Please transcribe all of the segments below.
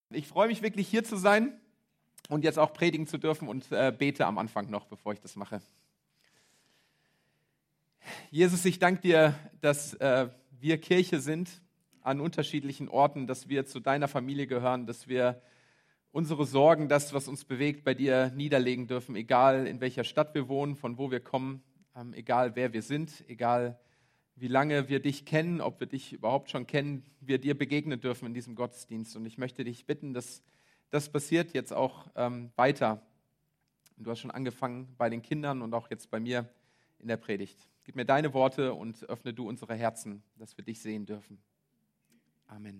Ich freue mich wirklich, hier zu sein und jetzt auch predigen zu dürfen und bete am Anfang noch, bevor ich das mache. Jesus, ich danke dir, dass wir Kirche sind an unterschiedlichen Orten, dass wir zu deiner Familie gehören, dass wir unsere Sorgen, das, was uns bewegt, bei dir niederlegen dürfen, egal in welcher Stadt wir wohnen, von wo wir kommen, egal wer wir sind, egal wie lange wir dich kennen, ob wir dich überhaupt schon kennen, wir dir begegnen dürfen in diesem Gottesdienst. Und ich möchte dich bitten, dass das passiert jetzt auch weiter. Du hast schon angefangen bei den Kindern und auch jetzt bei mir in der Predigt. Gib mir deine Worte und öffne du unsere Herzen, dass wir dich sehen dürfen. Amen.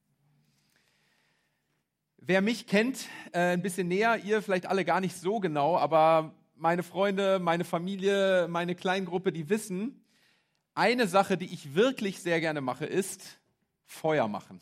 Wer mich kennt, ein bisschen näher, ihr vielleicht alle gar nicht so genau, aber meine Freunde, meine Familie, meine Kleingruppe, die wissen, eine Sache, die ich wirklich sehr gerne mache, ist Feuer machen.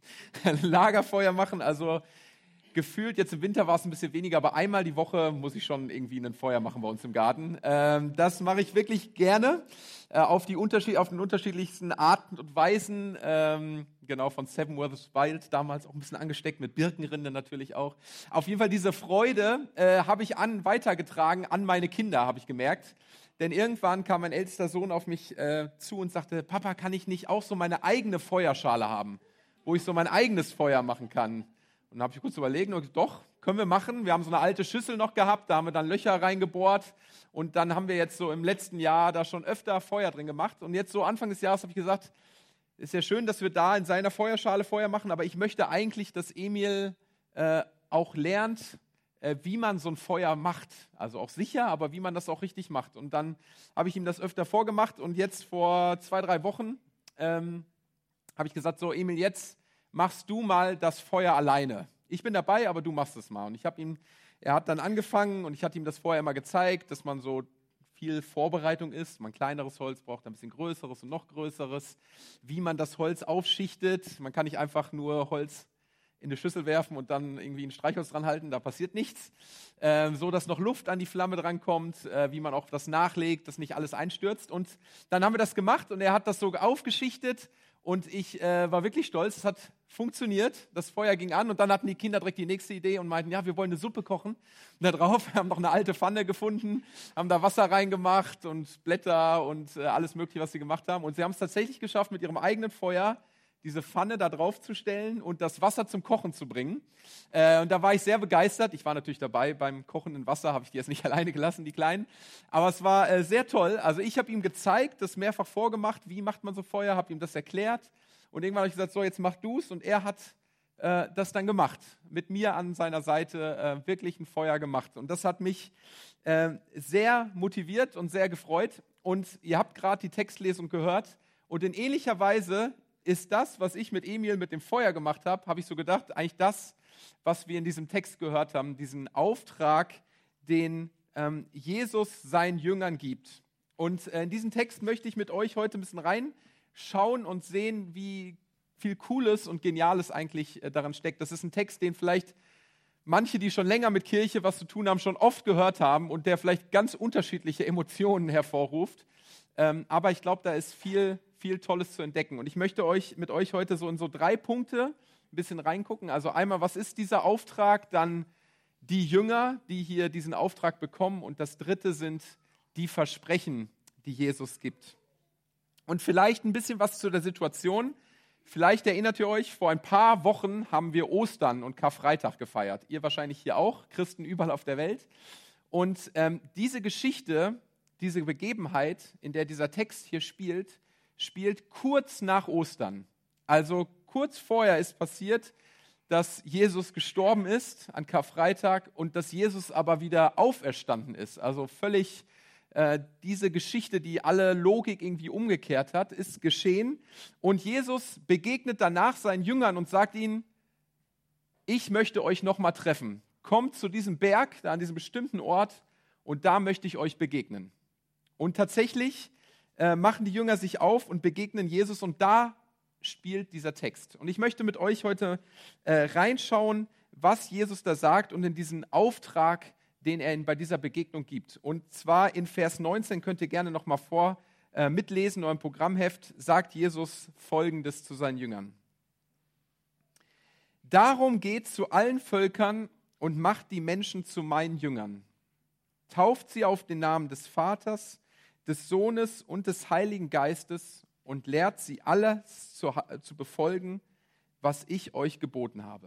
Lagerfeuer machen, also gefühlt, jetzt im Winter war es ein bisschen weniger, aber einmal die Woche muss ich schon irgendwie ein Feuer machen bei uns im Garten. Das mache ich wirklich gerne, auf den unterschiedlichsten Arten und Weisen. Genau, von Seven Worths Wild, damals auch ein bisschen angesteckt, mit Birkenrinde natürlich auch. Auf jeden Fall diese Freude habe ich weitergetragen an meine Kinder, habe ich gemerkt. Denn irgendwann kam mein ältester Sohn auf mich zu und sagte, Papa, kann ich nicht auch so meine eigene Feuerschale haben, wo ich so mein eigenes Feuer machen kann? Und dann habe ich kurz überlegt und gesagt, doch, können wir machen. Wir haben so eine alte Schüssel noch gehabt, da haben wir dann Löcher reingebohrt. Und dann haben wir jetzt so im letzten Jahr da schon öfter Feuer drin gemacht. Und jetzt so Anfang des Jahres habe ich gesagt, ist ja schön, dass wir da in seiner Feuerschale Feuer machen, aber ich möchte eigentlich, dass Emil auch lernt, wie man so ein Feuer macht. Also auch sicher, aber wie man das auch richtig macht. Und dann habe ich ihm das öfter vorgemacht und jetzt vor 2-3 Wochen habe ich gesagt, so Emil, jetzt machst du mal das Feuer alleine. Ich bin dabei, aber du machst es mal. Und er hat dann angefangen und ich hatte ihm das vorher immer gezeigt, dass man so viel Vorbereitung ist. Man kleineres Holz braucht ein bisschen größeres und noch größeres. Wie man das Holz aufschichtet. Man kann nicht einfach nur Holz in eine Schüssel werfen und dann irgendwie ein Streichholz dran halten, da passiert nichts. So, dass noch Luft an die Flamme drankommt, wie man auch das nachlegt, dass nicht alles einstürzt. Und dann haben wir das gemacht und er hat das so aufgeschichtet und ich war wirklich stolz, es hat funktioniert, das Feuer ging an und dann hatten die Kinder direkt die nächste Idee und meinten, ja, wir wollen eine Suppe kochen. Und da drauf haben noch eine alte Pfanne gefunden, haben da Wasser reingemacht und Blätter und alles mögliche, was sie gemacht haben. Und sie haben es tatsächlich geschafft, mit ihrem eigenen Feuer diese Pfanne da drauf zu stellen und das Wasser zum Kochen zu bringen. Und da war ich sehr begeistert. Ich war natürlich dabei beim kochenden Wasser, habe ich die jetzt nicht alleine gelassen, die Kleinen. Aber es war sehr toll. Also ich habe ihm gezeigt, das mehrfach vorgemacht, wie macht man so Feuer, habe ihm das erklärt. Und irgendwann habe ich gesagt, so jetzt mach du's. Und er hat das dann gemacht. Mit mir an seiner Seite wirklich ein Feuer gemacht. Und das hat mich sehr motiviert und sehr gefreut. Und ihr habt gerade die Textlesung gehört. Und in ähnlicher Weise ist das, was ich mit Emil mit dem Feuer gemacht habe ich so gedacht, eigentlich das, was wir in diesem Text gehört haben, diesen Auftrag, den Jesus seinen Jüngern gibt. Und in diesen Text möchte ich mit euch heute ein bisschen reinschauen und sehen, wie viel Cooles und Geniales eigentlich daran steckt. Das ist ein Text, den vielleicht manche, die schon länger mit Kirche was zu tun haben, schon oft gehört haben und der vielleicht ganz unterschiedliche Emotionen hervorruft. Aber ich glaube, da ist viel Tolles zu entdecken. Und ich möchte mit euch heute so in so 3 Punkte ein bisschen reingucken. Also einmal, was ist dieser Auftrag? Dann die Jünger, die hier diesen Auftrag bekommen. Und das 3. sind die Versprechen, die Jesus gibt. Und vielleicht ein bisschen was zu der Situation. Vielleicht erinnert ihr euch, vor ein paar Wochen haben wir Ostern und Karfreitag gefeiert. Ihr wahrscheinlich hier auch, Christen überall auf der Welt. Und diese Geschichte, diese Begebenheit, in der dieser Text hier spielt kurz nach Ostern. Also kurz vorher ist passiert, dass Jesus gestorben ist an Karfreitag und dass Jesus aber wieder auferstanden ist. Also völlig diese Geschichte, die alle Logik irgendwie umgekehrt hat, ist geschehen. Und Jesus begegnet danach seinen Jüngern und sagt ihnen, ich möchte euch nochmal treffen. Kommt zu diesem Berg, da an diesem bestimmten Ort und da möchte ich euch begegnen. Und tatsächlich machen die Jünger sich auf und begegnen Jesus und da spielt dieser Text. Und ich möchte mit euch heute reinschauen, was Jesus da sagt und in diesen Auftrag, den er bei dieser Begegnung gibt. Und zwar in Vers 19, könnt ihr gerne nochmal mitlesen, in eurem Programmheft, sagt Jesus Folgendes zu seinen Jüngern. Darum geht zu allen Völkern und macht die Menschen zu meinen Jüngern. Tauft sie auf den Namen des Vaters, des Sohnes und des Heiligen Geistes und lehrt sie alles zu befolgen, was ich euch geboten habe.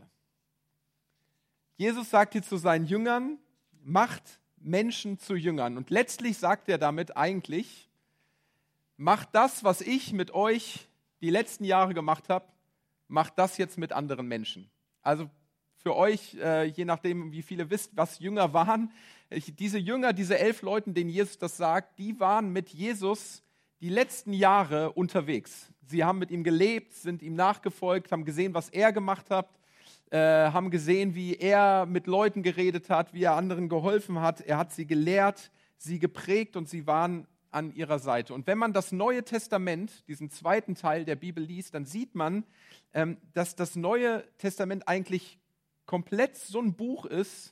Jesus sagt hier zu seinen Jüngern, macht Menschen zu Jüngern. Und letztlich sagt er damit eigentlich, macht das, was ich mit euch die letzten Jahre gemacht habe, macht das jetzt mit anderen Menschen. Also für euch, je nachdem, wie viele wisst, was Jünger waren, diese Jünger, diese 11 Leute, denen Jesus das sagt, die waren mit Jesus die letzten Jahre unterwegs. Sie haben mit ihm gelebt, sind ihm nachgefolgt, haben gesehen, was er gemacht hat, haben gesehen, wie er mit Leuten geredet hat, wie er anderen geholfen hat. Er hat sie gelehrt, sie geprägt und sie waren an ihrer Seite. Und wenn man das Neue Testament, diesen zweiten Teil der Bibel liest, dann sieht man, dass das Neue Testament eigentlich komplett so ein Buch ist,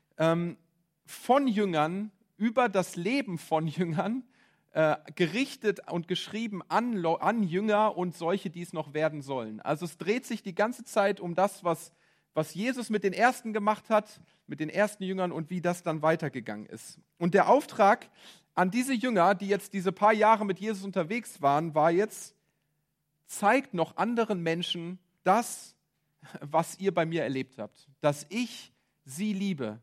von Jüngern, über das Leben von Jüngern, gerichtet und geschrieben an Jünger und solche, die es noch werden sollen. Also es dreht sich die ganze Zeit um das, was Jesus mit den Ersten gemacht hat, mit den ersten Jüngern und wie das dann weitergegangen ist. Und der Auftrag an diese Jünger, die jetzt diese paar Jahre mit Jesus unterwegs waren, war jetzt, zeigt noch anderen Menschen das, was ihr bei mir erlebt habt, dass ich sie liebe.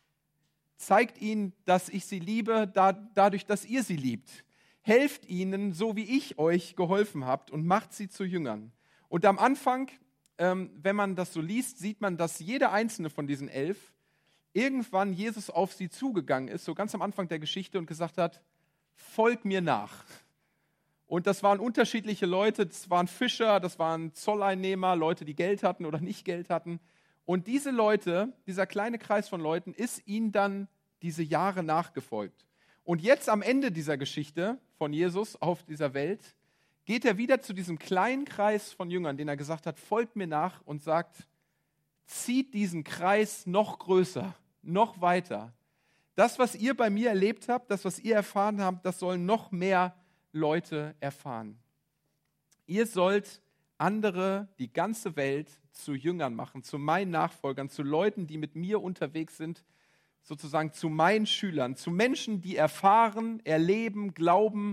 Zeigt ihnen, dass ich sie liebe, dadurch, dass ihr sie liebt. Helft ihnen, so wie ich euch geholfen habt und macht sie zu Jüngern. Und am Anfang, wenn man das so liest, sieht man, dass jeder einzelne von diesen 11 irgendwann Jesus auf sie zugegangen ist, so ganz am Anfang der Geschichte und gesagt hat, folg mir nach. Und das waren unterschiedliche Leute, das waren Fischer, das waren Zolleinnehmer, Leute, die Geld hatten oder nicht Geld hatten. Und diese Leute, dieser kleine Kreis von Leuten, ist ihnen dann diese Jahre nachgefolgt. Und jetzt am Ende dieser Geschichte von Jesus auf dieser Welt, geht er wieder zu diesem kleinen Kreis von Jüngern, den er gesagt hat, folgt mir nach und sagt, zieht diesen Kreis noch größer, noch weiter. Das, was ihr bei mir erlebt habt, das, was ihr erfahren habt, das sollen noch mehr Leute erfahren. Ihr sollt andere, die ganze Welt zu Jüngern machen, zu meinen Nachfolgern, zu Leuten, die mit mir unterwegs sind, sozusagen zu meinen Schülern, zu Menschen, die erfahren, erleben, glauben,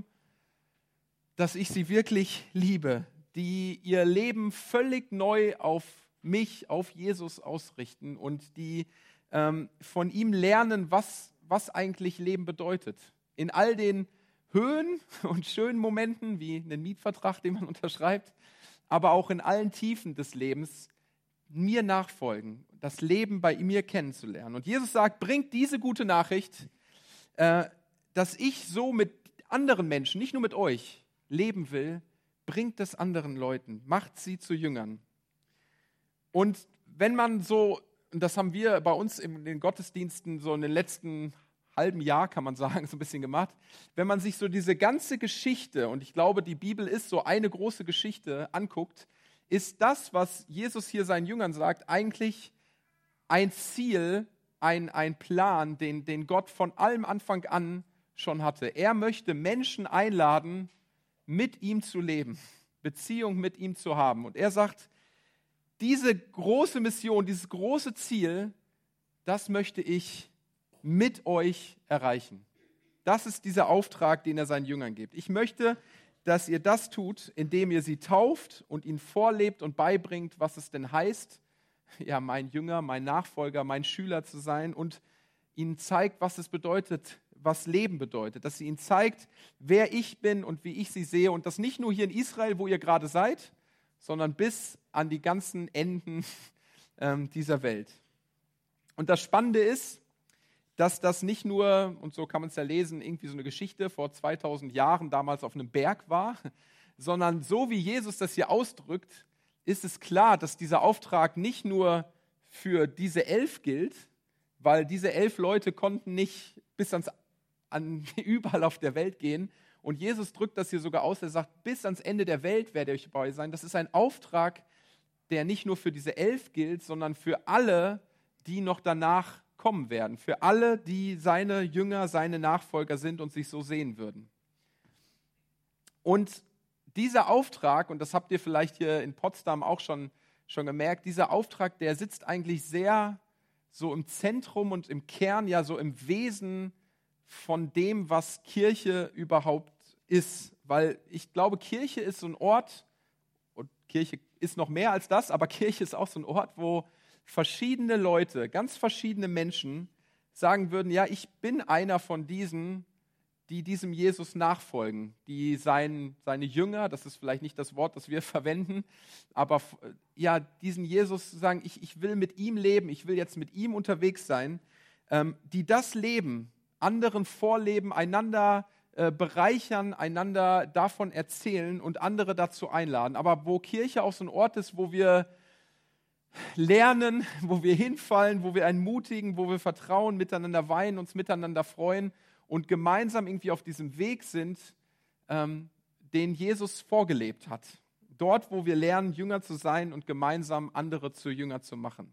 dass ich sie wirklich liebe, die ihr Leben völlig neu auf mich, auf Jesus ausrichten und die von ihm lernen, was eigentlich Leben bedeutet. In all den Höhen und schönen Momenten, wie einen Mietvertrag, den man unterschreibt, aber auch in allen Tiefen des Lebens mir nachfolgen, das Leben bei mir kennenzulernen. Und Jesus sagt, bringt diese gute Nachricht, dass ich so mit anderen Menschen, nicht nur mit euch, leben will, bringt es anderen Leuten, macht sie zu Jüngern. Und wenn man so, und das haben wir bei uns in den Gottesdiensten so in den letzten halben Jahr, kann man sagen, so ein bisschen gemacht, wenn man sich so diese ganze Geschichte, und ich glaube, die Bibel ist so eine große Geschichte, anguckt, ist das, was Jesus hier seinen Jüngern sagt, eigentlich ein Ziel, ein Plan, den Gott von allem Anfang an schon hatte. Er möchte Menschen einladen, mit ihm zu leben, Beziehung mit ihm zu haben. Und er sagt, diese große Mission, dieses große Ziel, das möchte ich mit euch erreichen. Das ist dieser Auftrag, den er seinen Jüngern gibt. Ich möchte, dass ihr das tut, indem ihr sie tauft und ihnen vorlebt und beibringt, was es denn heißt, ja, mein Jünger, mein Nachfolger, mein Schüler zu sein und ihnen zeigt, was es bedeutet, was Leben bedeutet, dass sie ihnen zeigt, wer ich bin und wie ich sie sehe und das nicht nur hier in Israel, wo ihr gerade seid, sondern bis an die ganzen Enden dieser Welt. Und das Spannende ist, dass das nicht nur, und so kann man es ja lesen, irgendwie so eine Geschichte vor 2000 Jahren damals auf einem Berg war, sondern so wie Jesus das hier ausdrückt, ist es klar, dass dieser Auftrag nicht nur für diese 11 gilt, weil diese 11 Leute konnten nicht bis überall auf der Welt gehen. Und Jesus drückt das hier sogar aus, er sagt, bis ans Ende der Welt werde ich bei euch sein. Das ist ein Auftrag, der nicht nur für diese 11 gilt, sondern für alle, die noch danach kommen werden. Für alle, die seine Jünger, seine Nachfolger sind und sich so sehen würden. Und dieser Auftrag, und das habt ihr vielleicht hier in Potsdam auch schon schon gemerkt, dieser Auftrag, der sitzt eigentlich sehr so im Zentrum und im Kern, ja so im Wesen von dem, was Kirche überhaupt ist. Weil ich glaube, Kirche ist so ein Ort, und Kirche ist noch mehr als das, aber Kirche ist auch so ein Ort, wo verschiedene Leute, ganz verschiedene Menschen sagen würden, ja, ich bin einer von diesen, die diesem Jesus nachfolgen, die seine Jünger, das ist vielleicht nicht das Wort, das wir verwenden, aber ja, diesen Jesus sagen, ich will mit ihm leben, ich will jetzt mit ihm unterwegs sein, die das leben, anderen vorleben, einander bereichern, einander davon erzählen und andere dazu einladen. Aber wo Kirche auch so ein Ort ist, wo wir lernen, wo wir hinfallen, wo wir ermutigen, wo wir vertrauen, miteinander weinen, uns miteinander freuen und gemeinsam irgendwie auf diesem Weg sind, den Jesus vorgelebt hat. Dort, wo wir lernen, Jünger zu sein und gemeinsam andere zu Jünger zu machen.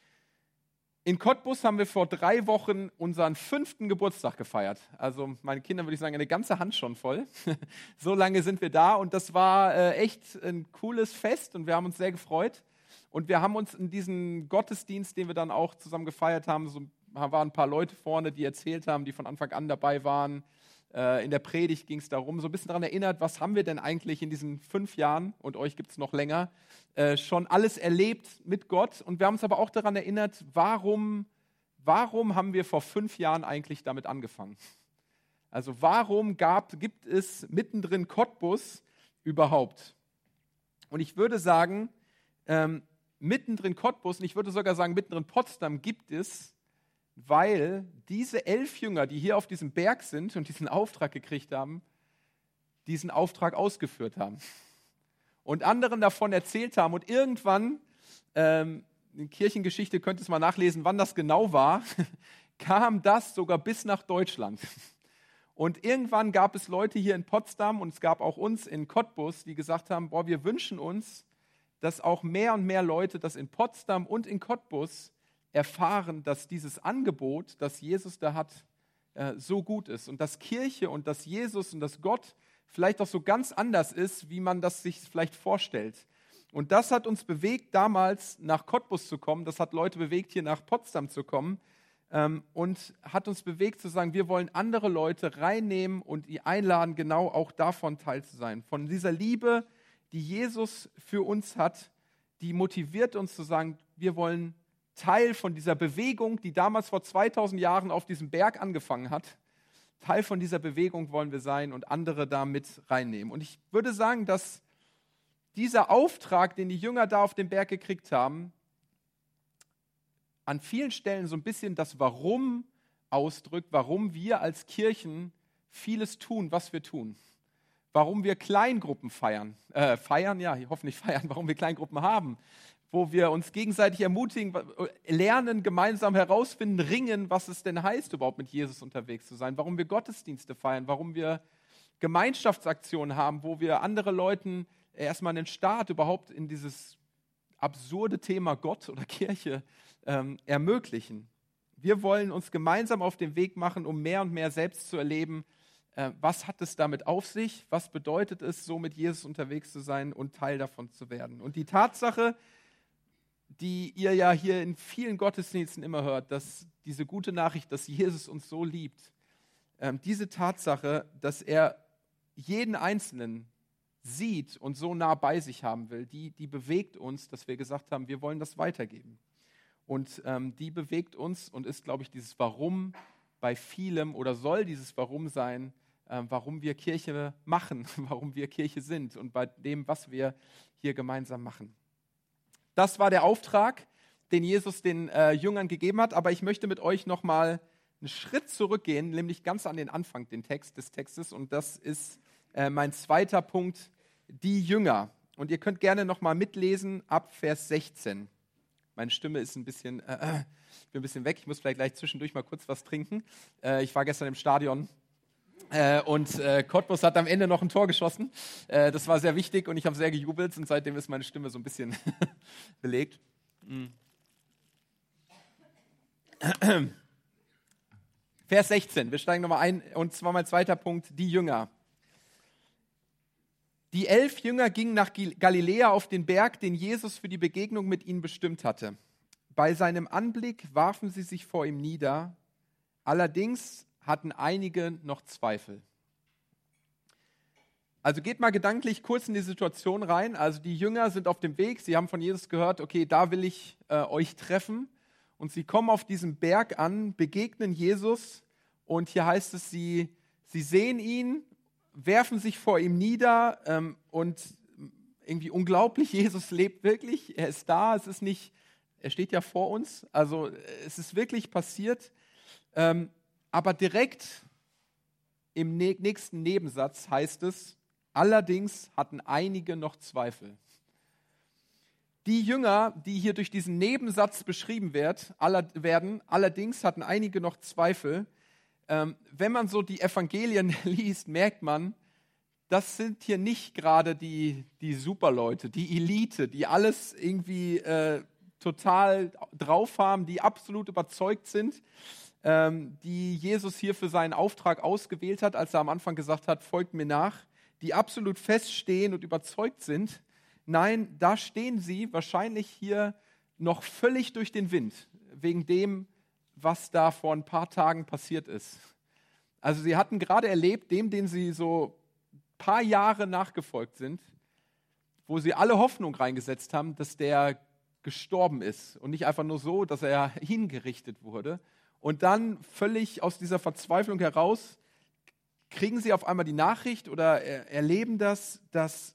In Cottbus haben wir vor 3 Wochen unseren 5. Geburtstag gefeiert. Also meine Kinder, würde ich sagen, eine ganze Hand schon voll. So lange sind wir da und das war echt ein cooles Fest und wir haben uns sehr gefreut. Und wir haben uns in diesen Gottesdienst, den wir dann auch zusammen gefeiert haben, so waren ein paar Leute vorne, die erzählt haben, die von Anfang an dabei waren. In der Predigt ging es darum, so ein bisschen daran erinnert, was haben wir denn eigentlich in diesen 5 Jahren, und euch gibt es noch länger, schon alles erlebt mit Gott. Und wir haben uns aber auch daran erinnert, warum haben wir vor 5 Jahren eigentlich damit angefangen? Also warum gibt es mittendrin Cottbus überhaupt? Und ich würde sagen, mittendrin Cottbus, und ich würde sogar sagen, mittendrin Potsdam gibt es, weil diese 11 Jünger, die hier auf diesem Berg sind und diesen Auftrag gekriegt haben, diesen Auftrag ausgeführt haben und anderen davon erzählt haben. Und irgendwann, in Kirchengeschichte könnt ihr es mal nachlesen, wann das genau war, kam das sogar bis nach Deutschland. Und irgendwann gab es Leute hier in Potsdam und es gab auch uns in Cottbus, die gesagt haben, boah, wir wünschen uns, dass auch mehr und mehr Leute das in Potsdam und in Cottbus erfahren, dass dieses Angebot, das Jesus da hat, so gut ist und dass Kirche und dass Jesus und dass Gott vielleicht auch so ganz anders ist, wie man das sich vielleicht vorstellt. Und das hat uns bewegt, damals nach Cottbus zu kommen, das hat Leute bewegt, hier nach Potsdam zu kommen und hat uns bewegt zu sagen, wir wollen andere Leute reinnehmen und die einladen, genau auch davon teil zu sein. Von dieser Liebe, die Jesus für uns hat, die motiviert uns zu sagen, wir wollen Teil von dieser Bewegung, die damals vor 2000 Jahren auf diesem Berg angefangen hat. Teil von dieser Bewegung wollen wir sein und andere da mit reinnehmen. Und ich würde sagen, dass dieser Auftrag, den die Jünger da auf dem Berg gekriegt haben, an vielen Stellen so ein bisschen das Warum ausdrückt, warum wir als Kirchen vieles tun, was wir tun. Warum wir Kleingruppen feiern, warum wir Kleingruppen haben, wo wir uns gegenseitig ermutigen, lernen, gemeinsam herausfinden, ringen, was es denn heißt, überhaupt mit Jesus unterwegs zu sein, warum wir Gottesdienste feiern, warum wir Gemeinschaftsaktionen haben, wo wir anderen Leuten erstmal einen Start überhaupt in dieses absurde Thema Gott oder Kirche ermöglichen. Wir wollen uns gemeinsam auf den Weg machen, um mehr und mehr selbst zu erleben, was hat es damit auf sich, was bedeutet es, so mit Jesus unterwegs zu sein und Teil davon zu werden. Und die Tatsache, die ihr ja hier in vielen Gottesdiensten immer hört, dass diese gute Nachricht, dass Jesus uns so liebt, diese Tatsache, dass er jeden Einzelnen sieht und so nah bei sich haben will, die bewegt uns, dass wir gesagt haben, wir wollen das weitergeben. Und die bewegt uns und ist, glaube ich, dieses Warum bei vielem oder soll dieses Warum sein, warum wir Kirche machen, warum wir Kirche sind und bei dem, was wir hier gemeinsam machen. Das war der Auftrag, den Jesus den Jüngern gegeben hat, aber ich möchte mit euch nochmal einen Schritt zurückgehen, nämlich ganz an den Anfang des Textes und das ist mein zweiter Punkt, die Jünger. Und ihr könnt gerne nochmal mitlesen ab Vers 16. Meine Stimme ist ein bisschen, ich bin ein bisschen weg, ich muss vielleicht gleich zwischendurch mal kurz was trinken. Ich war gestern im Stadion und Cottbus hat am Ende noch ein Tor geschossen. Das war sehr wichtig und ich habe sehr gejubelt und seitdem ist meine Stimme so ein bisschen belegt. Vers 16, wir steigen nochmal ein und zwar mein zweiter Punkt, die Jünger. Die 11 Jünger gingen nach Galiläa auf den Berg, den Jesus für die Begegnung mit ihnen bestimmt hatte. Bei seinem Anblick warfen sie sich vor ihm nieder. Allerdings hatten einige noch Zweifel. Also geht mal gedanklich kurz in die Situation rein. Also die Jünger sind auf dem Weg, sie haben von Jesus gehört, okay, da will ich euch treffen. Und sie kommen auf diesem Berg an, begegnen Jesus und hier heißt es, sie sehen ihn, werfen sich vor ihm nieder und irgendwie unglaublich, Jesus lebt wirklich, er ist da, es ist nicht, er steht ja vor uns, also es ist wirklich passiert, aber direkt im nächsten Nebensatz heißt es, allerdings hatten einige noch Zweifel. Die Jünger, die hier durch diesen Nebensatz beschrieben werden, allerdings hatten einige noch Zweifel. Wenn man so die Evangelien liest, merkt man, das sind hier nicht gerade die Superleute, die Elite, die alles irgendwie total drauf haben, die absolut überzeugt sind, die Jesus hier für seinen Auftrag ausgewählt hat, als er am Anfang gesagt hat, folgt mir nach, die absolut feststehen und überzeugt sind. Nein, da stehen sie wahrscheinlich hier noch völlig durch den Wind, wegen dem, was da vor ein paar Tagen passiert ist. Also sie hatten gerade erlebt, den sie so ein paar Jahre nachgefolgt sind, wo sie alle Hoffnung reingesetzt haben, dass der gestorben ist und nicht einfach nur so, dass er hingerichtet wurde. Und dann völlig aus dieser Verzweiflung heraus kriegen sie auf einmal die Nachricht oder erleben das, dass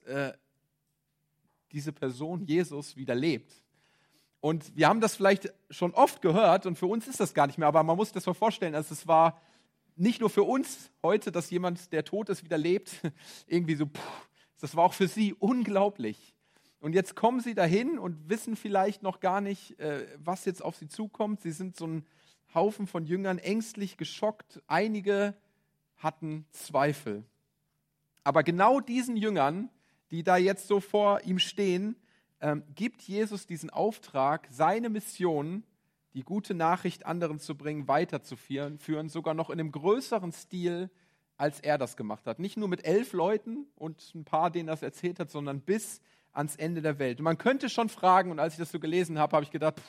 diese Person, Jesus, wieder lebt. Und wir haben das vielleicht schon oft gehört und für uns ist das gar nicht mehr, aber man muss das mal vorstellen, also es war nicht nur für uns heute, dass jemand, der tot ist, wieder lebt, irgendwie so, das war auch für sie unglaublich. Und jetzt kommen sie dahin und wissen vielleicht noch gar nicht, was jetzt auf sie zukommt. Sie sind so ein Haufen von Jüngern, ängstlich, geschockt. Einige hatten Zweifel. Aber genau diesen Jüngern, die da jetzt so vor ihm stehen, gibt Jesus diesen Auftrag, seine Mission, die gute Nachricht anderen zu bringen, weiterzuführen, sogar noch in einem größeren Stil, als er das gemacht hat. Nicht nur mit 11 Leuten und ein paar, denen das erzählt hat, sondern bis ans Ende der Welt. Und man könnte schon fragen, und als ich das so gelesen habe, habe ich gedacht,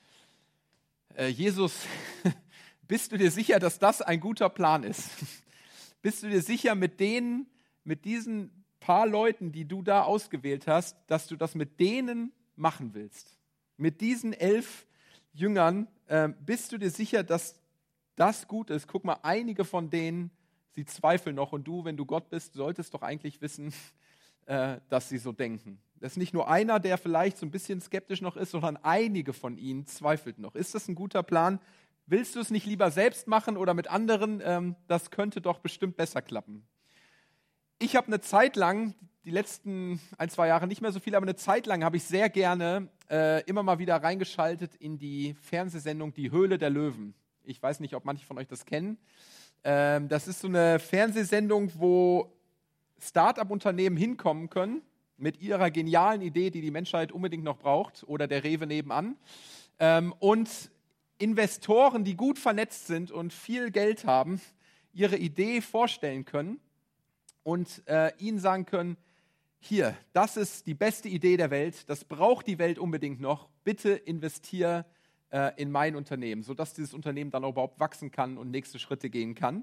Jesus, bist du dir sicher, dass das ein guter Plan ist? Bist du dir sicher mit diesen paar Leuten, die du da ausgewählt hast, dass du das mit denen machen willst? Mit diesen 11 Jüngern, bist du dir sicher, dass das gut ist? Guck mal, einige von denen, sie zweifeln noch und du, wenn du Gott bist, solltest doch eigentlich wissen, dass sie so denken. Das ist nicht nur einer, der vielleicht so ein bisschen skeptisch noch ist, sondern einige von ihnen zweifeln noch. Ist das ein guter Plan? Willst du es nicht lieber selbst machen oder mit anderen? Das könnte doch bestimmt besser klappen. Ich habe eine Zeit lang, die letzten 1-2 Jahre nicht mehr so viel, aber eine Zeit lang habe ich sehr gerne immer mal wieder reingeschaltet in die Fernsehsendung Die Höhle der Löwen. Ich weiß nicht, ob manche von euch das kennen. Das ist so eine Fernsehsendung, wo Start-up-Unternehmen hinkommen können mit ihrer genialen Idee, die die Menschheit unbedingt noch braucht, oder der Rewe nebenan. Und Investoren, die gut vernetzt sind und viel Geld haben, ihre Idee vorstellen können und ihnen sagen können, hier, das ist die beste Idee der Welt, das braucht die Welt unbedingt noch, bitte investier in mein Unternehmen, sodass dieses Unternehmen dann auch überhaupt wachsen kann und nächste Schritte gehen kann.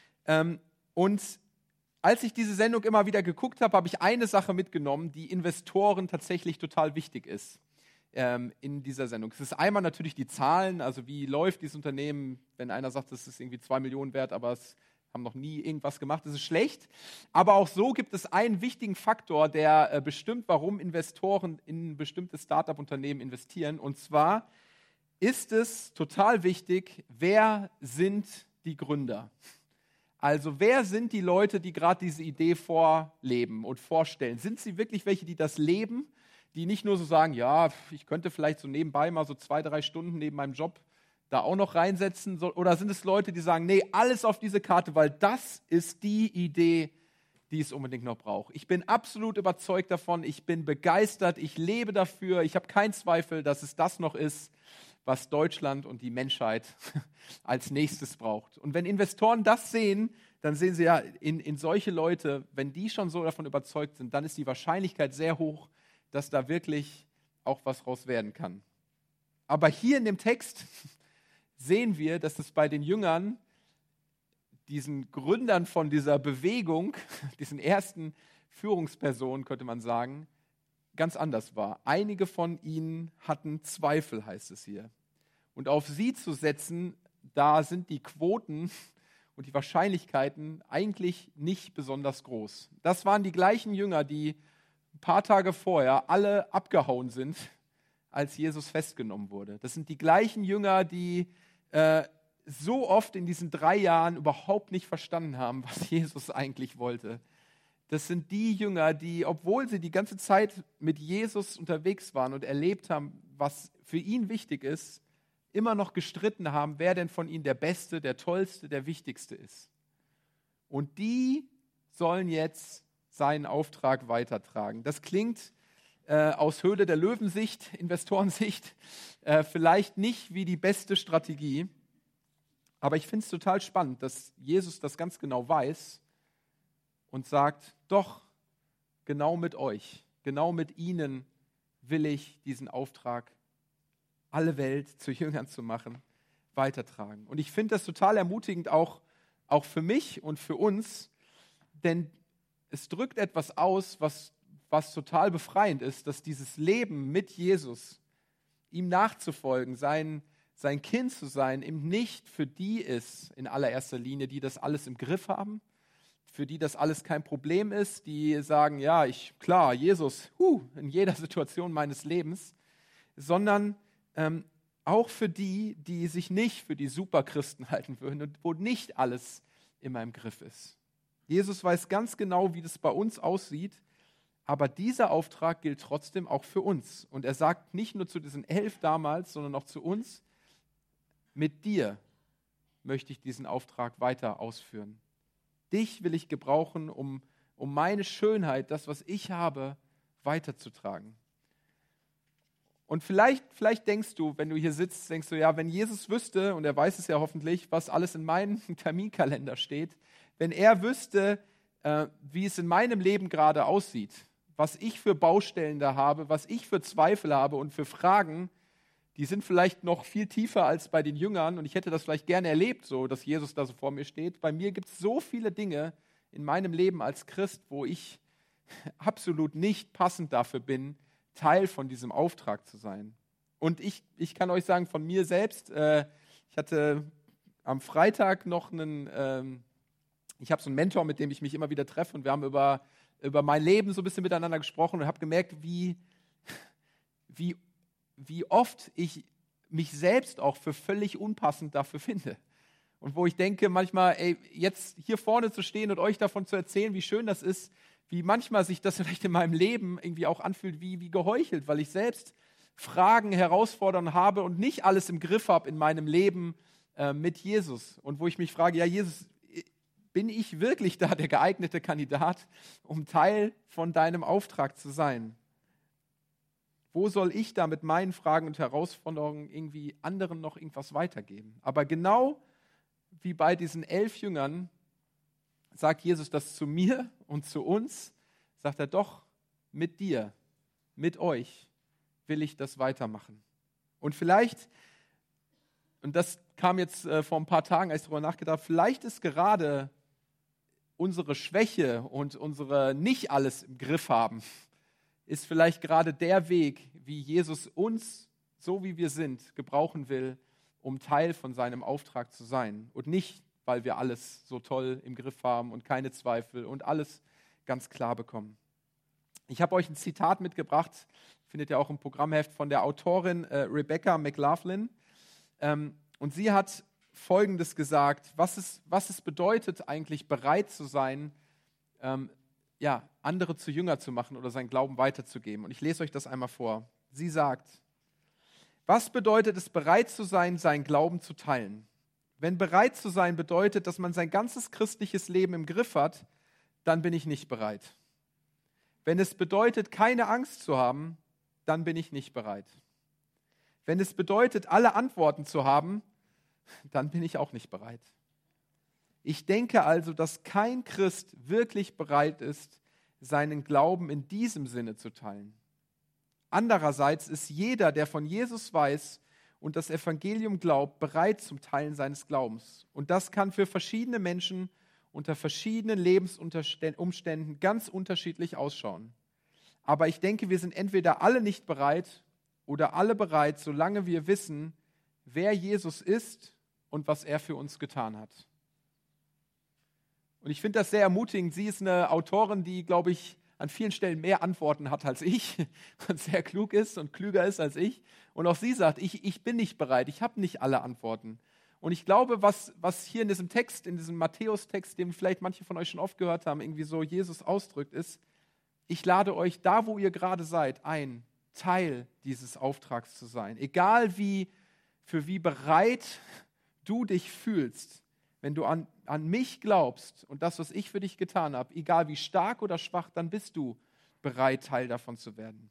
Und als ich diese Sendung immer wieder geguckt habe, habe ich eine Sache mitgenommen, die Investoren tatsächlich total wichtig ist in dieser Sendung. Es ist einmal natürlich die Zahlen, also wie läuft dieses Unternehmen, wenn einer sagt, es ist irgendwie 2 Millionen wert, aber es haben noch nie irgendwas gemacht, das ist schlecht. Aber auch so gibt es einen wichtigen Faktor, der bestimmt, warum Investoren in bestimmte Start-up-Unternehmen investieren. Und zwar ist es total wichtig, wer sind die Gründer? Also wer sind die Leute, die gerade diese Idee vorleben und vorstellen? Sind sie wirklich welche, die das leben, die nicht nur so sagen, ja, ich könnte vielleicht so nebenbei mal so 2-3 Stunden neben meinem Job da auch noch reinsetzen? Oder sind es Leute, die sagen, nee, alles auf diese Karte, weil das ist die Idee, die es unbedingt noch braucht. Ich bin absolut überzeugt davon, ich bin begeistert, ich lebe dafür, ich habe keinen Zweifel, dass es das noch ist, was Deutschland und die Menschheit als nächstes braucht. Und wenn Investoren das sehen, dann sehen sie ja in solche Leute, wenn die schon so davon überzeugt sind, dann ist die Wahrscheinlichkeit sehr hoch, dass da wirklich auch was raus werden kann. Aber hier in dem Text sehen wir, dass es bei den Jüngern, diesen Gründern von dieser Bewegung, diesen ersten Führungspersonen, könnte man sagen, ganz anders war. Einige von ihnen hatten Zweifel, heißt es hier. Und auf sie zu setzen, da sind die Quoten und die Wahrscheinlichkeiten eigentlich nicht besonders groß. Das waren die gleichen Jünger, die ein paar Tage vorher alle abgehauen sind, als Jesus festgenommen wurde. Das sind die gleichen Jünger, die so oft in diesen 3 Jahren überhaupt nicht verstanden haben, was Jesus eigentlich wollte. Das sind die Jünger, die, obwohl sie die ganze Zeit mit Jesus unterwegs waren und erlebt haben, was für ihn wichtig ist, immer noch gestritten haben, wer denn von ihnen der Beste, der Tollste, der Wichtigste ist. Und die sollen jetzt seinen Auftrag weitertragen. Das klingt aus Höhle der Löwen-Sicht, Investorensicht, vielleicht nicht wie die beste Strategie. Aber ich finde es total spannend, dass Jesus das ganz genau weiß und sagt, doch, genau mit euch, genau mit ihnen will ich diesen Auftrag, alle Welt zu Jüngern zu machen, weitertragen. Und ich finde das total ermutigend, auch für mich und für uns, denn es drückt etwas aus, was total befreiend ist, dass dieses Leben mit Jesus, ihm nachzufolgen, sein Kind zu sein, eben nicht für die ist in allererster Linie, die das alles im Griff haben, für die das alles kein Problem ist, die sagen, ja, klar, Jesus, in jeder Situation meines Lebens, sondern auch für die, die sich nicht für die Superchristen halten würden und wo nicht alles immer im Griff ist. Jesus weiß ganz genau, wie das bei uns aussieht, aber dieser Auftrag gilt trotzdem auch für uns. Und er sagt nicht nur zu diesen 11 damals, sondern auch zu uns, mit dir möchte ich diesen Auftrag weiter ausführen. Dich will ich gebrauchen, um meine Schönheit, das, was ich habe, weiterzutragen. Und vielleicht denkst du, wenn du hier sitzt, denkst du, ja, wenn Jesus wüsste, und er weiß es ja hoffentlich, was alles in meinem Terminkalender steht, wenn er wüsste, wie es in meinem Leben gerade aussieht, was ich für Baustellen da habe, was ich für Zweifel habe und für Fragen, die sind vielleicht noch viel tiefer als bei den Jüngern und ich hätte das vielleicht gerne erlebt, so dass Jesus da so vor mir steht. Bei mir gibt es so viele Dinge in meinem Leben als Christ, wo ich absolut nicht passend dafür bin, Teil von diesem Auftrag zu sein. Und ich kann euch sagen, von mir selbst, ich hatte am Freitag noch ich habe so einen Mentor, mit dem ich mich immer wieder treffe und wir haben über mein Leben so ein bisschen miteinander gesprochen und habe gemerkt, wie oft ich mich selbst auch für völlig unpassend dafür finde. Und wo ich denke manchmal, jetzt hier vorne zu stehen und euch davon zu erzählen, wie schön das ist, wie manchmal sich das vielleicht in meinem Leben irgendwie auch anfühlt, wie geheuchelt, weil ich selbst Fragen, Herausforderungen habe und nicht alles im Griff habe in meinem Leben mit Jesus. Und wo ich mich frage, ja Jesus, bin ich wirklich da der geeignete Kandidat, um Teil von deinem Auftrag zu sein? Wo soll ich da mit meinen Fragen und Herausforderungen irgendwie anderen noch irgendwas weitergeben? Aber genau wie bei diesen 11 Jüngern sagt Jesus das zu mir und zu uns, sagt er doch, mit dir, mit euch will ich das weitermachen. Und vielleicht, und das kam jetzt vor ein paar Tagen, als ich darüber nachgedacht habe, vielleicht ist gerade unsere Schwäche und unsere nicht alles im Griff haben, ist vielleicht gerade der Weg, wie Jesus uns, so wie wir sind, gebrauchen will, um Teil von seinem Auftrag zu sein. Und nicht, weil wir alles so toll im Griff haben und keine Zweifel und alles ganz klar bekommen. Ich habe euch ein Zitat mitgebracht, findet ihr auch im Programmheft, von der Autorin Rebecca McLaughlin. Und sie hat Folgendes gesagt, was es bedeutet, eigentlich bereit zu sein, andere zu Jünger zu machen oder seinen Glauben weiterzugeben. Und ich lese euch das einmal vor. Sie sagt, was bedeutet es, bereit zu sein, seinen Glauben zu teilen? Wenn bereit zu sein bedeutet, dass man sein ganzes christliches Leben im Griff hat, dann bin ich nicht bereit. Wenn es bedeutet, keine Angst zu haben, dann bin ich nicht bereit. Wenn es bedeutet, alle Antworten zu haben, dann bin ich auch nicht bereit. Ich denke also, dass kein Christ wirklich bereit ist, seinen Glauben in diesem Sinne zu teilen. Andererseits ist jeder, der von Jesus weiß und das Evangelium glaubt, bereit zum Teilen seines Glaubens. Und das kann für verschiedene Menschen unter verschiedenen Lebensumständen ganz unterschiedlich ausschauen. Aber ich denke, wir sind entweder alle nicht bereit oder alle bereit, solange wir wissen, wer Jesus ist und was er für uns getan hat. Und ich finde das sehr ermutigend. Sie ist eine Autorin, die, glaube ich, an vielen Stellen mehr Antworten hat als ich und sehr klug ist und klüger ist als ich. Und auch sie sagt, ich bin nicht bereit, ich habe nicht alle Antworten. Und ich glaube, was hier in diesem Text, in diesem Matthäus-Text, den vielleicht manche von euch schon oft gehört haben, irgendwie so Jesus ausdrückt, ist, ich lade euch da, wo ihr gerade seid, ein, Teil dieses Auftrags zu sein. Egal für wie bereit du dich fühlst, wenn du an mich glaubst und das, was ich für dich getan habe, egal wie stark oder schwach, dann bist du bereit, Teil davon zu werden.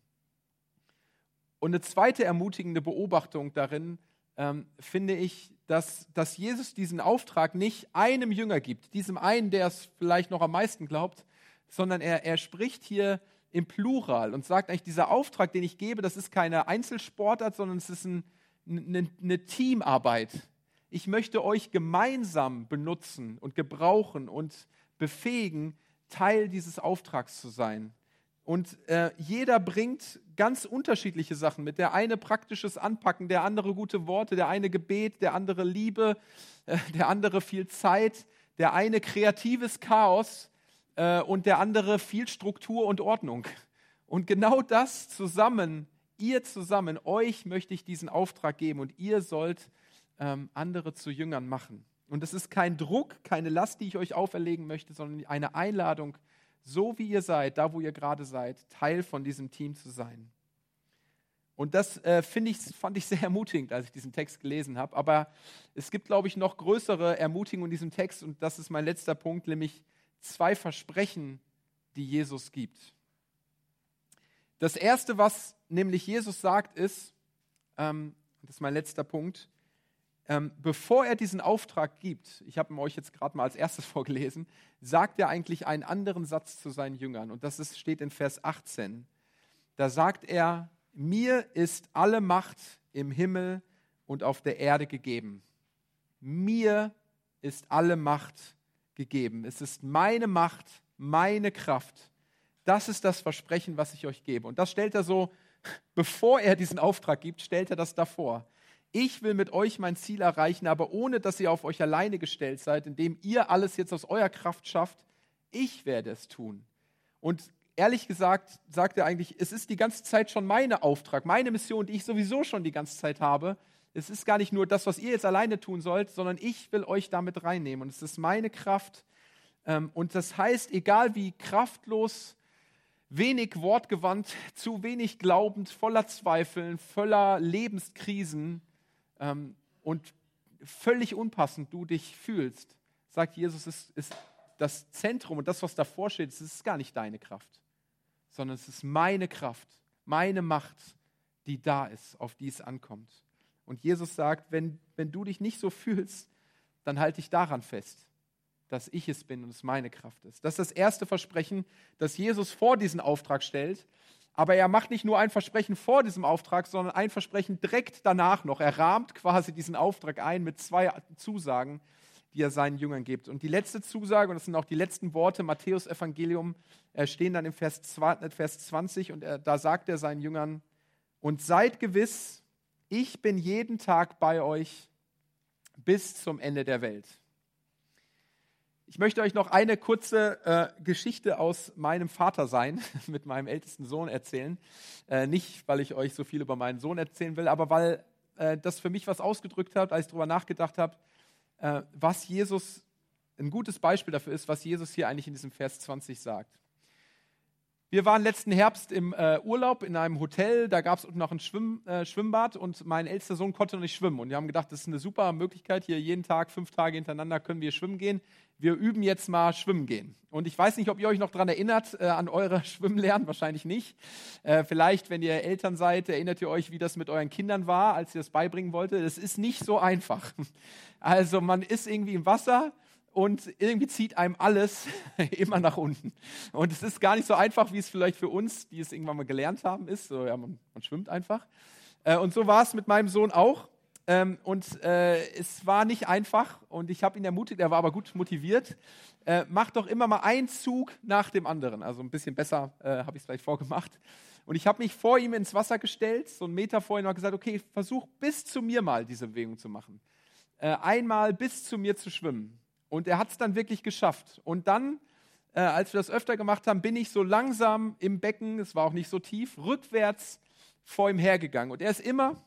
Und eine zweite ermutigende Beobachtung darin finde ich, dass Jesus diesen Auftrag nicht einem Jünger gibt, diesem einen, der es vielleicht noch am meisten glaubt, sondern er spricht hier im Plural und sagt eigentlich, dieser Auftrag, den ich gebe, das ist keine Einzelsportart, sondern es ist eine Teamarbeit. Ich möchte euch gemeinsam benutzen und gebrauchen und befähigen, Teil dieses Auftrags zu sein. Und jeder bringt ganz unterschiedliche Sachen mit. Der eine praktisches Anpacken, der andere gute Worte, der eine Gebet, der andere Liebe, der andere viel Zeit, der eine kreatives Chaos und der andere viel Struktur und Ordnung. Und genau das zusammen, ihr zusammen, euch möchte ich diesen Auftrag geben und ihr sollt andere zu Jüngern machen. Und es ist kein Druck, keine Last, die ich euch auferlegen möchte, sondern eine Einladung, so wie ihr seid, da wo ihr gerade seid, Teil von diesem Team zu sein. Und das fand ich sehr ermutigend, als ich diesen Text gelesen habe. Aber es gibt, glaube ich, noch größere Ermutigung in diesem Text. Und das ist mein letzter Punkt, nämlich 2 Versprechen, die Jesus gibt. Das Erste, was nämlich Jesus sagt, ist, das ist mein letzter Punkt, bevor er diesen Auftrag gibt, ich habe ihn euch jetzt gerade mal als erstes vorgelesen, sagt er eigentlich einen anderen Satz zu seinen Jüngern. Und das steht in Vers 18. Da sagt er, mir ist alle Macht im Himmel und auf der Erde gegeben. Mir ist alle Macht gegeben. Es ist meine Macht, meine Kraft. Das ist das Versprechen, was ich euch gebe. Und das stellt er so, bevor er diesen Auftrag gibt, stellt er das davor. Ich will mit euch mein Ziel erreichen, aber ohne, dass ihr auf euch alleine gestellt seid, indem ihr alles jetzt aus eurer Kraft schafft. Ich werde es tun. Und ehrlich gesagt, sagt er eigentlich, es ist die ganze Zeit schon mein Auftrag, meine Mission, die ich sowieso schon die ganze Zeit habe. Es ist gar nicht nur das, was ihr jetzt alleine tun sollt, sondern ich will euch damit reinnehmen. Und es ist meine Kraft. Und das heißt, egal wie kraftlos, wenig wortgewandt, zu wenig glaubend, voller Zweifeln, voller Lebenskrisen und völlig unpassend du dich fühlst, sagt Jesus, ist das Zentrum und das, was davor steht, es ist gar nicht deine Kraft, sondern es ist meine Kraft, meine Macht, die da ist, auf die es ankommt. Und Jesus sagt, wenn du dich nicht so fühlst, dann halte dich daran fest, dass ich es bin und es meine Kraft ist. Das ist das erste Versprechen, das Jesus vor diesen Auftrag stellt. Aber er macht nicht nur ein Versprechen vor diesem Auftrag, sondern ein Versprechen direkt danach noch. Er rahmt quasi diesen Auftrag ein mit 2 Zusagen, die er seinen Jüngern gibt. Und die letzte Zusage, und das sind auch die letzten Worte, Matthäus Evangelium, stehen dann im Vers 20 und da sagt er seinen Jüngern, und seid gewiss, ich bin jeden Tag bei euch bis zum Ende der Welt. Ich möchte euch noch eine kurze Geschichte aus meinem Vatersein mit meinem ältesten Sohn erzählen. Nicht, weil ich euch so viel über meinen Sohn erzählen will, aber weil das für mich was ausgedrückt hat, als ich darüber nachgedacht habe, was Jesus, ein gutes Beispiel dafür ist, was Jesus hier eigentlich in diesem Vers 20 sagt. Wir waren letzten Herbst im Urlaub in einem Hotel, da gab es unten noch ein Schwimmbad und mein ältester Sohn konnte noch nicht schwimmen. Und wir haben gedacht, das ist eine super Möglichkeit, hier jeden Tag, 5 Tage hintereinander können wir schwimmen gehen. Wir üben jetzt mal Schwimmen gehen. Und ich weiß nicht, ob ihr euch noch daran erinnert, an eure Schwimmlernen, wahrscheinlich nicht. Vielleicht, wenn ihr Eltern seid, erinnert ihr euch, wie das mit euren Kindern war, als ihr das beibringen wolltet. Das ist nicht so einfach. Also man ist irgendwie im Wasser und irgendwie zieht einem alles immer nach unten. Und es ist gar nicht so einfach, wie es vielleicht für uns, die es irgendwann mal gelernt haben, ist. So, ja, man schwimmt einfach. Und so war es mit meinem Sohn auch. Es war nicht einfach und ich habe ihn ermutigt, er war aber gut motiviert. Mach doch immer mal einen Zug nach dem anderen. Also ein bisschen besser habe ich es vielleicht vorgemacht. Und ich habe mich vor ihm ins Wasser gestellt, so einen Meter vor ihm, und gesagt, okay, versuch bis zu mir mal diese Bewegung zu machen. Einmal bis zu mir zu schwimmen. Und er hat es dann wirklich geschafft. Und dann, als wir das öfter gemacht haben, bin ich so langsam im Becken, es war auch nicht so tief, rückwärts vor ihm hergegangen. Und er ist immer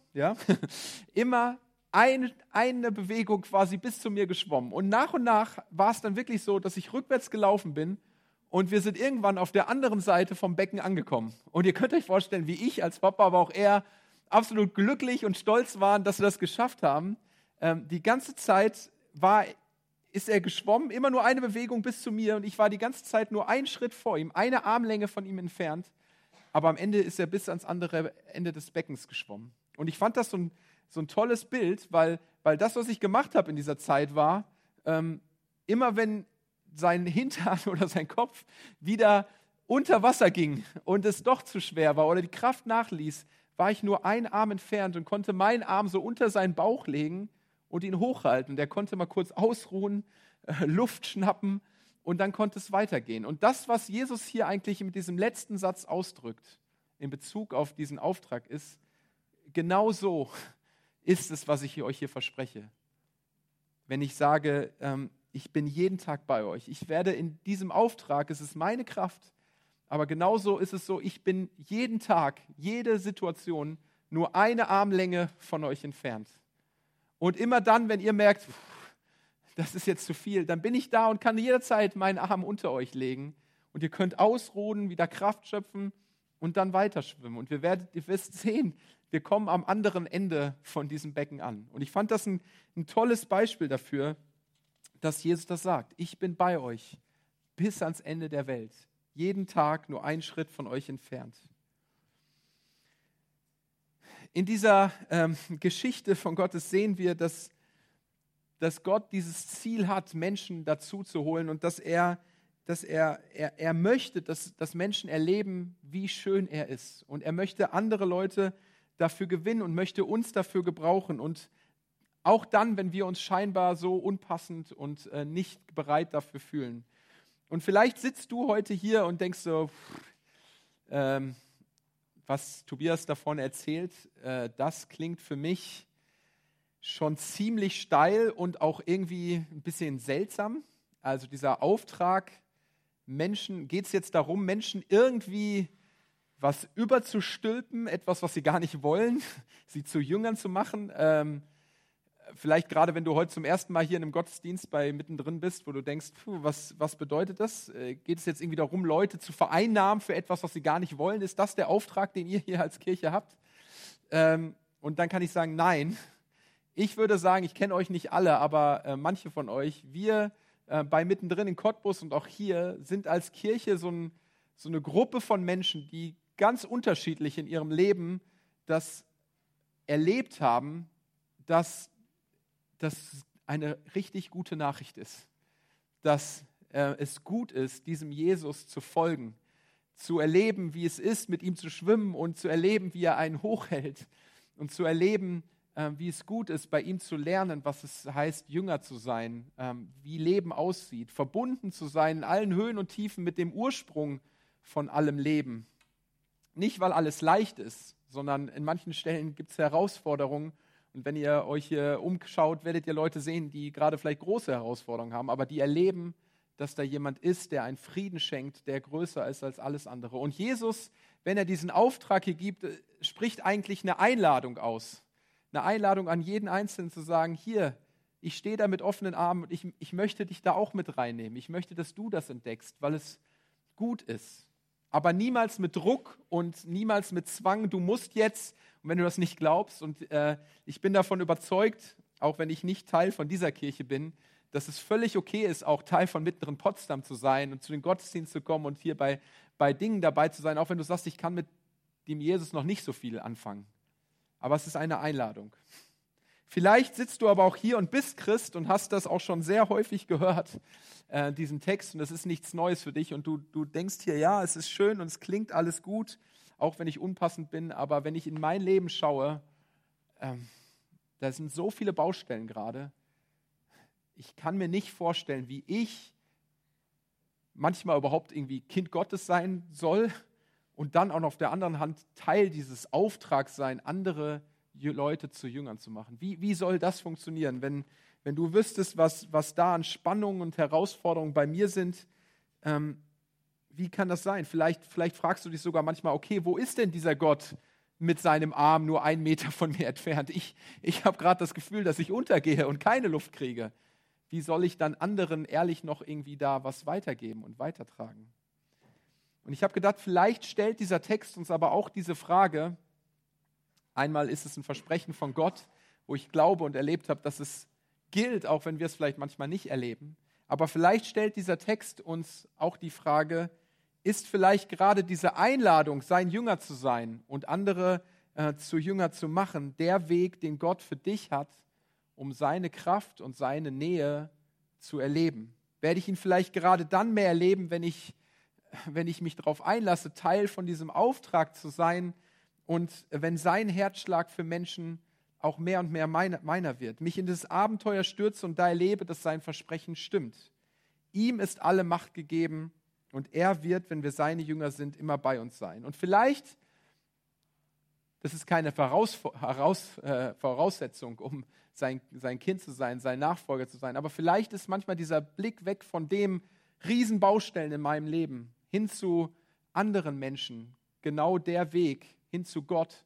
eine Bewegung quasi bis zu mir geschwommen. Und nach war es dann wirklich so, dass ich rückwärts gelaufen bin und wir sind irgendwann auf der anderen Seite vom Becken angekommen. Und ihr könnt euch vorstellen, wie ich als Papa, aber auch er, absolut glücklich und stolz waren, dass wir das geschafft haben. Die ganze Zeit ist er geschwommen, immer nur eine Bewegung bis zu mir und ich war die ganze Zeit nur einen Schritt vor ihm, eine Armlänge von ihm entfernt, aber am Ende ist er bis ans andere Ende des Beckens geschwommen. Und ich fand das so ein tolles Bild, weil das, was ich gemacht habe in dieser Zeit war, immer wenn sein Hintern oder sein Kopf wieder unter Wasser ging und es doch zu schwer war oder die Kraft nachließ, war ich nur einen Arm entfernt und konnte meinen Arm so unter seinen Bauch legen und ihn hochhalten. Der konnte mal kurz ausruhen, Luft schnappen und dann konnte es weitergehen. Und das, was Jesus hier eigentlich mit diesem letzten Satz ausdrückt, in Bezug auf diesen Auftrag ist, genau so ist es, was ich euch hier verspreche. Wenn ich sage, ich bin jeden Tag bei euch, ich werde in diesem Auftrag, es ist meine Kraft, aber genauso ist es so, ich bin jeden Tag, jede Situation nur eine Armlänge von euch entfernt. Und immer dann, wenn ihr merkt, das ist jetzt zu viel, dann bin ich da und kann jederzeit meinen Arm unter euch legen und ihr könnt ausruhen, wieder Kraft schöpfen und dann weiterschwimmen. Und ihr wirst sehen, wir kommen am anderen Ende von diesem Becken an. Und ich fand das ein tolles Beispiel dafür, dass Jesus das sagt. Ich bin bei euch bis ans Ende der Welt. Jeden Tag nur einen Schritt von euch entfernt. In dieser Geschichte von Gottes sehen wir, dass Gott dieses Ziel hat, Menschen dazu zu holen und dass er möchte, dass Menschen erleben, wie schön er ist. Und er möchte andere Leute dafür gewinnen und möchte uns dafür gebrauchen. Und auch dann, wenn wir uns scheinbar so unpassend und nicht bereit dafür fühlen. Und vielleicht sitzt du heute hier und denkst so, was Tobias davon erzählt, das klingt für mich schon ziemlich steil und auch irgendwie ein bisschen seltsam. Also dieser Auftrag, geht es jetzt darum, Menschen irgendwie was überzustülpen, etwas, was sie gar nicht wollen, sie zu Jüngern zu machen. Vielleicht gerade, wenn du heute zum ersten Mal hier in einem Gottesdienst mittendrin bist, wo du denkst, was bedeutet das? Geht es jetzt irgendwie darum, Leute zu vereinnahmen für etwas, was sie gar nicht wollen? Ist das der Auftrag, den ihr hier als Kirche habt? Und dann kann ich sagen, nein. Ich würde sagen, ich kenne euch nicht alle, aber manche von euch, wir bei Mittendrin in Cottbus und auch hier sind als Kirche so eine Gruppe von Menschen, die ganz unterschiedlich in ihrem Leben das erlebt haben, dass das eine richtig gute Nachricht ist, dass es gut ist, diesem Jesus zu folgen, zu erleben, wie es ist, mit ihm zu schwimmen und zu erleben, wie er einen hochhält und zu erleben, wie es gut ist, bei ihm zu lernen, was es heißt, Jünger zu sein, wie Leben aussieht, verbunden zu sein in allen Höhen und Tiefen mit dem Ursprung von allem Leben. Nicht, weil alles leicht ist, sondern in manchen Stellen gibt es Herausforderungen. Und wenn ihr euch hier umschaut, werdet ihr Leute sehen, die gerade vielleicht große Herausforderungen haben, aber die erleben, dass da jemand ist, der einen Frieden schenkt, der größer ist als alles andere. Und Jesus, wenn er diesen Auftrag hier gibt, spricht eigentlich eine Einladung aus. Eine Einladung an jeden Einzelnen zu sagen, hier, ich stehe da mit offenen Armen und ich möchte dich da auch mit reinnehmen. Ich möchte, dass du das entdeckst, weil es gut ist, aber niemals mit Druck und niemals mit Zwang. Du musst jetzt, und wenn du das nicht glaubst, und ich bin davon überzeugt, auch wenn ich nicht Teil von dieser Kirche bin, dass es völlig okay ist, auch Teil von Mittendrin Potsdam zu sein und zu den Gottesdiensten zu kommen und hier bei Dingen dabei zu sein, auch wenn du sagst, ich kann mit dem Jesus noch nicht so viel anfangen. Aber es ist eine Einladung. Vielleicht sitzt du aber auch hier und bist Christ und hast das auch schon sehr häufig gehört, diesen Text, und das ist nichts Neues für dich und du denkst hier, ja, es ist schön und es klingt alles gut, auch wenn ich unpassend bin, aber wenn ich in mein Leben schaue, da sind so viele Baustellen gerade. Ich kann mir nicht vorstellen, wie ich manchmal überhaupt irgendwie Kind Gottes sein soll und dann auch noch auf der anderen Hand Teil dieses Auftrags sein, andere Leute zu Jüngern zu machen. Wie soll das funktionieren, wenn du wüsstest, was da an Spannungen und Herausforderungen bei mir sind? Wie kann das sein? Vielleicht fragst du dich sogar manchmal, okay, wo ist denn dieser Gott mit seinem Arm nur 1 Meter von mir entfernt? Ich habe gerade das Gefühl, dass ich untergehe und keine Luft kriege. Wie soll ich dann anderen ehrlich noch irgendwie da was weitergeben und weitertragen? Und ich habe gedacht, vielleicht stellt dieser Text uns aber auch diese Frage. Einmal ist es ein Versprechen von Gott, wo ich glaube und erlebt habe, dass es gilt, auch wenn wir es vielleicht manchmal nicht erleben. Aber vielleicht stellt dieser Text uns auch die Frage, ist vielleicht gerade diese Einladung, sein Jünger zu sein und andere zu Jünger zu machen, der Weg, den Gott für dich hat, um seine Kraft und seine Nähe zu erleben? Werde ich ihn vielleicht gerade dann mehr erleben, wenn ich mich darauf einlasse, Teil von diesem Auftrag zu sein und wenn sein Herzschlag für Menschen auch mehr und mehr meiner wird, mich in das Abenteuer stürze und da erlebe, dass sein Versprechen stimmt. Ihm ist alle Macht gegeben und er wird, wenn wir seine Jünger sind, immer bei uns sein. Und vielleicht, das ist keine Voraussetzung, um sein Kind zu sein, sein Nachfolger zu sein, aber vielleicht ist manchmal dieser Blick weg von dem Riesenbaustellen in meinem Leben hin zu anderen Menschen genau der Weg hin zu Gott,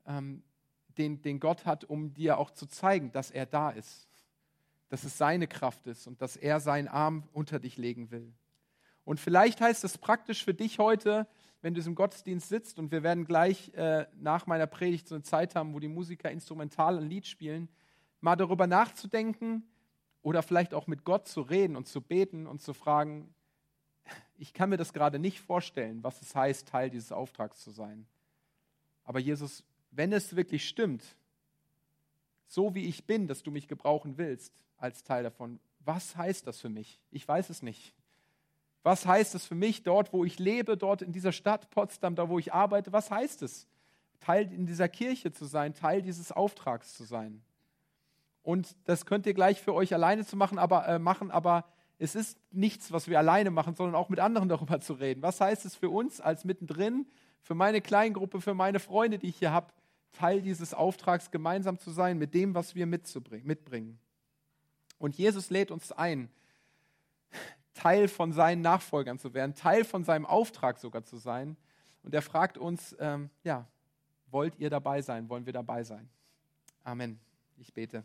den Gott hat, um dir auch zu zeigen, dass er da ist, dass es seine Kraft ist und dass er seinen Arm unter dich legen will. Und vielleicht heißt es praktisch für dich heute, wenn du im Gottesdienst sitzt, und wir werden gleich nach meiner Predigt so eine Zeit haben, wo die Musiker instrumental ein Lied spielen, mal darüber nachzudenken oder vielleicht auch mit Gott zu reden und zu beten und zu fragen, ich kann mir das gerade nicht vorstellen, was es heißt, Teil dieses Auftrags zu sein. Aber Jesus, wenn es wirklich stimmt, so wie ich bin, dass du mich gebrauchen willst als Teil davon, was heißt das für mich? Ich weiß es nicht. Was heißt es für mich dort, wo ich lebe, dort in dieser Stadt Potsdam, da wo ich arbeite? Was heißt es, Teil in dieser Kirche zu sein, Teil dieses Auftrags zu sein? Und das könnt ihr gleich für euch alleine machen, aber es ist nichts, was wir alleine machen, sondern auch mit anderen darüber zu reden. Was heißt es für uns als mittendrin, für meine Kleingruppe, für meine Freunde, die ich hier habe, Teil dieses Auftrags gemeinsam zu sein, mit dem, was wir mitbringen? Und Jesus lädt uns ein, Teil von seinen Nachfolgern zu werden, Teil von seinem Auftrag sogar zu sein. Und er fragt uns, wollt ihr dabei sein? Wollen wir dabei sein? Amen. Ich bete.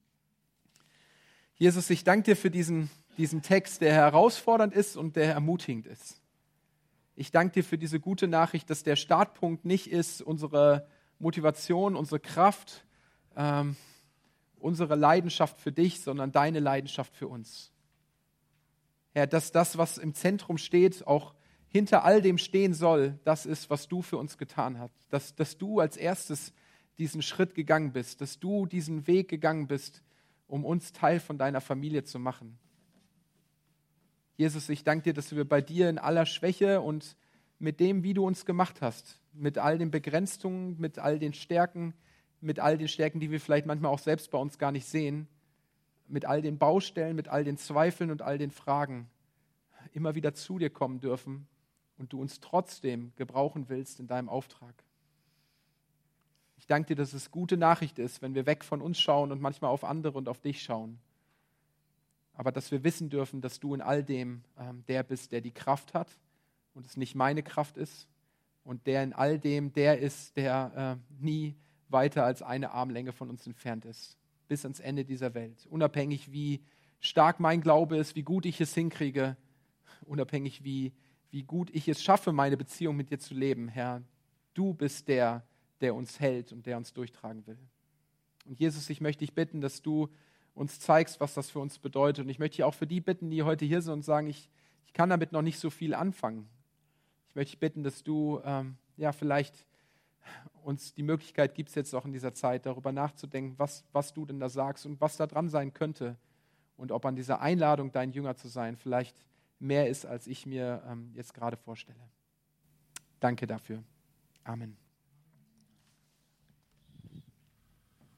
Jesus, ich danke dir für diesen Text, der herausfordernd ist und der ermutigend ist. Ich danke dir für diese gute Nachricht, dass der Startpunkt nicht ist unsere Motivation, unsere Kraft, unsere Leidenschaft für dich, sondern deine Leidenschaft für uns. Herr, dass das, was im Zentrum steht, auch hinter all dem stehen soll, das ist, was du für uns getan hast. Dass du als erstes diesen Schritt gegangen bist, dass du diesen Weg gegangen bist, um uns Teil von deiner Familie zu machen. Jesus, ich danke dir, dass wir bei dir in aller Schwäche und mit dem, wie du uns gemacht hast, mit all den Begrenzungen, mit all den Stärken, die wir vielleicht manchmal auch selbst bei uns gar nicht sehen, mit all den Baustellen, mit all den Zweifeln und all den Fragen immer wieder zu dir kommen dürfen und du uns trotzdem gebrauchen willst in deinem Auftrag. Ich danke dir, dass es gute Nachricht ist, wenn wir weg von uns schauen und manchmal auf andere und auf dich schauen. Aber dass wir wissen dürfen, dass du in all dem der bist, der die Kraft hat und es nicht meine Kraft ist und der in all dem der ist, der nie weiter als eine Armlänge von uns entfernt ist, bis ans Ende dieser Welt. Unabhängig wie stark mein Glaube ist, wie gut ich es hinkriege, unabhängig wie wie gut ich es schaffe, meine Beziehung mit dir zu leben, Herr. Du bist der uns hält und der uns durchtragen will. Und Jesus, ich möchte dich bitten, dass du uns zeigst, was das für uns bedeutet. Und ich möchte dich auch für die bitten, die heute hier sind und sagen, ich kann damit noch nicht so viel anfangen. Ich möchte dich bitten, dass du vielleicht uns die Möglichkeit gibst, jetzt auch in dieser Zeit darüber nachzudenken, was du denn da sagst und was da dran sein könnte. Und ob an dieser Einladung, dein Jünger zu sein, vielleicht mehr ist, als ich mir jetzt gerade vorstelle. Danke dafür. Amen.